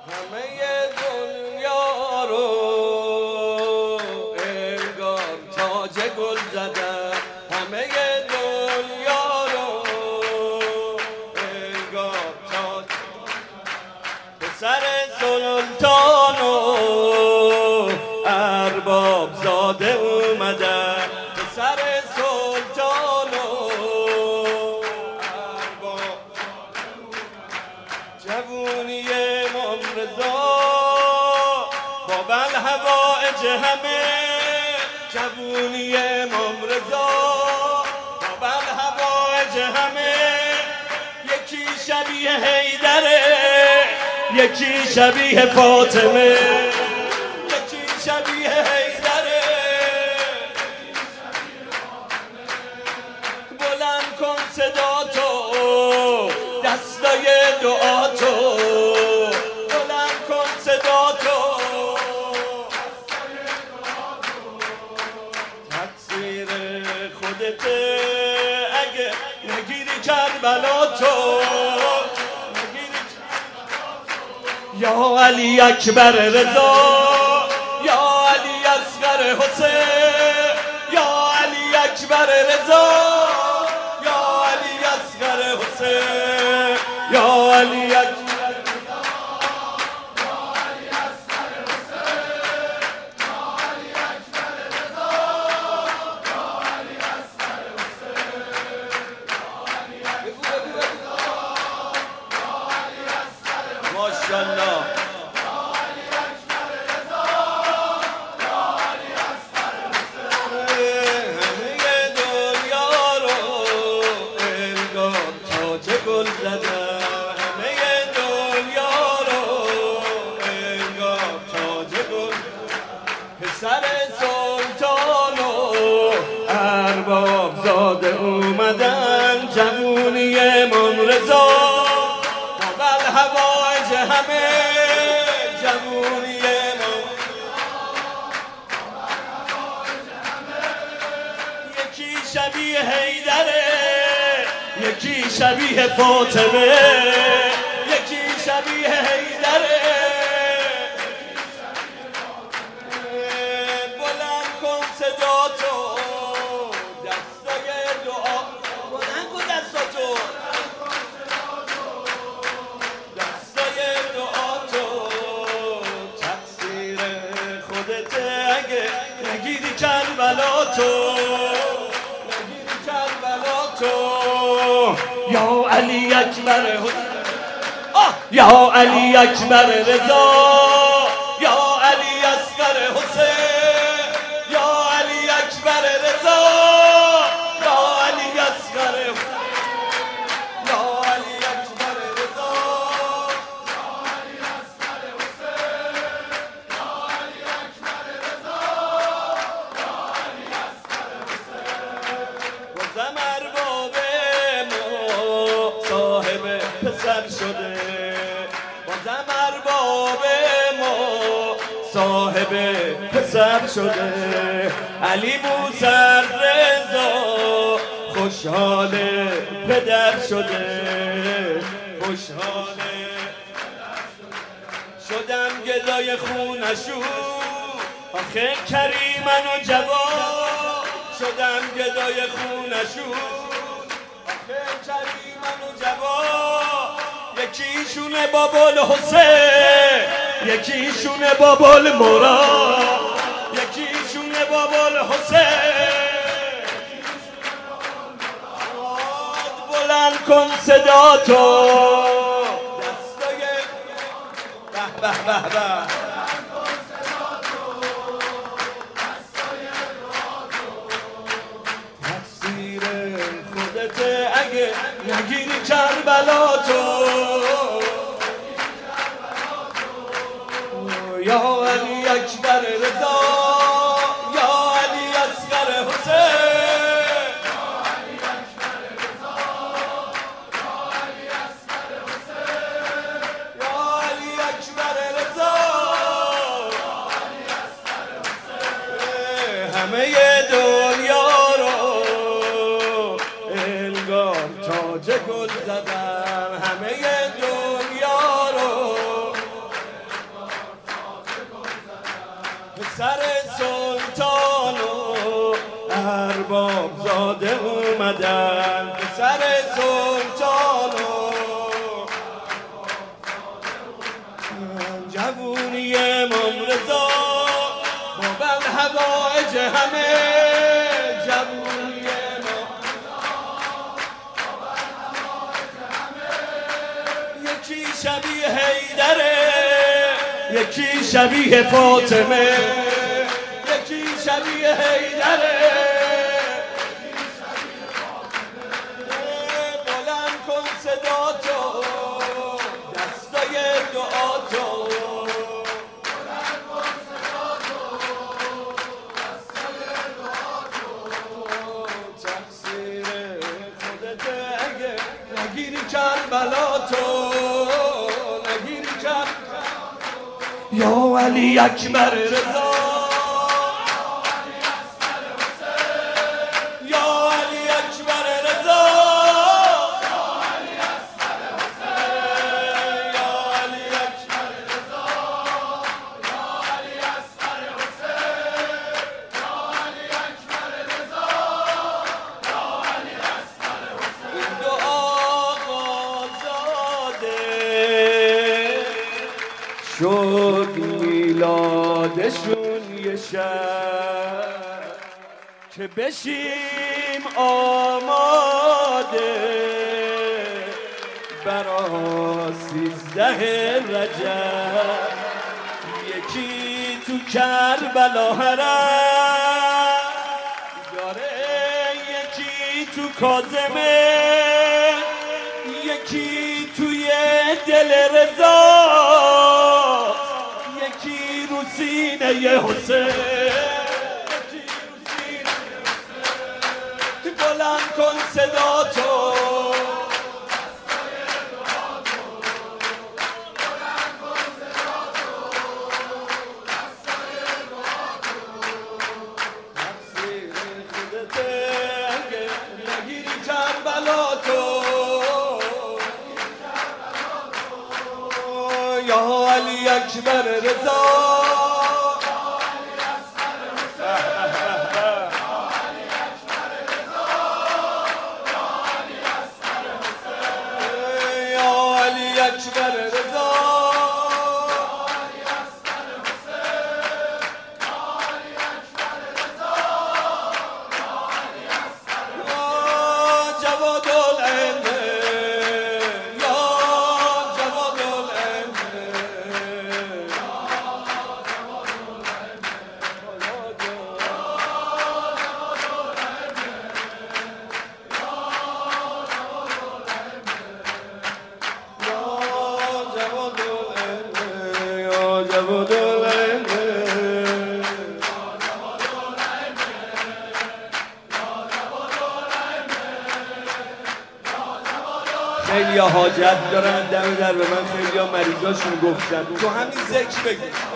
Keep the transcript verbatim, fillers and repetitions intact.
همه دنیا رو انگار تاج گل زدن، همه دنیا رو انگار تاج. پسر سلطان و ارباب زاده اومدن، پسر سلطان و ارباب جوونی امام رضا با بل هوایج همه، جوونی امام رضا با بل هوایج همه. یکی شبیه حیدره، یکی شبیه فاطمه، یکی شبیه حیدره. بلند کن صدا تو، دستای دعا تو، بلند کن صدا تو. تقصیر خودته اگه نگیری کربلا تو، یا علی اکبر رضا، یا علی اصغر حسین، یا علی اکبر رضا، یا علی اصغر حسین، یا علی اکبر ماشاءالله. همه دنیا رو انگار تاج گل زدن، همه دنیا رو انگار تاج گل. پسر سلطان و ارباب زاده اومدن، جوونی امام رضا هوایج همه، جوونی امام. یکی شبیه حیدره، یکی شبیه فاطمه، یکی شبیه حیدره. بلند کن صدا تو، دستای دعا، بلند کن دستاتو. نگیری کربلا تو، نگیری کربلا تو. یا علی اکبر حسین، یا علی اکبر رضا، یا علی اصغر حسین، یا علی اکبر رضا، یا علی اصغر حسین، یا علی اکبر رضا، یا علی اصغر حسین، یا علی اکبر رضا. بازم ارباب ما صاحب پسر شده، بازم ارباب ما صاحب پسر شده. علی موسر رضا خوشحال پدر شده، خوشحال شدم گدای خونشون. آخه کریمن و جوان شدم گدای خونشون، آخه کریمن و جوان. یکیشونه بابل حسین، یکیشونه بابل مراد، یکیشونه بابل حسین. بلند کن صدا تو، دستای به به به به. اگه نگیری کربلا تو، یا علی اکبر رضا، یا علی اصغر حسین، یا علی اکبر رضا، یا علی اصغر حسین، یا علی اکبر رضا، یا علی اصغر حسین. همه دنیا رو تاج گل زدن، همه دنیا رو ارباب زاده اومدن پسر سلطانو جوونی امام رضا با الحوائج همه جوونی امام یکی شبیه حیدره یکی شبیه فاطمه یکی شبیه حیدره بلند کن صدا تو دستای دعا تو بلند کن صدا تو دستای دعا تو تقصیر خودت اگه نگیری کربلا تو نگیری کربلا یا علی اکبر رضا شد میلادشون یه شب که بشیم آماده برا سیزده رجب یکی تو کربلا حرم داره یکی تو کاظمه یکی توی دل رضا یکی رو سینه حسین یکی رو سینه حسین بلند کن صدا تو بلند کن صدا تو تقصیر خودته اگه نگیری کربلا تو یا علی اکبر رضا خیلی ها حاجت دارن دم در به من خیلی ها مریضاشون گفتن تو همین ذکر بگی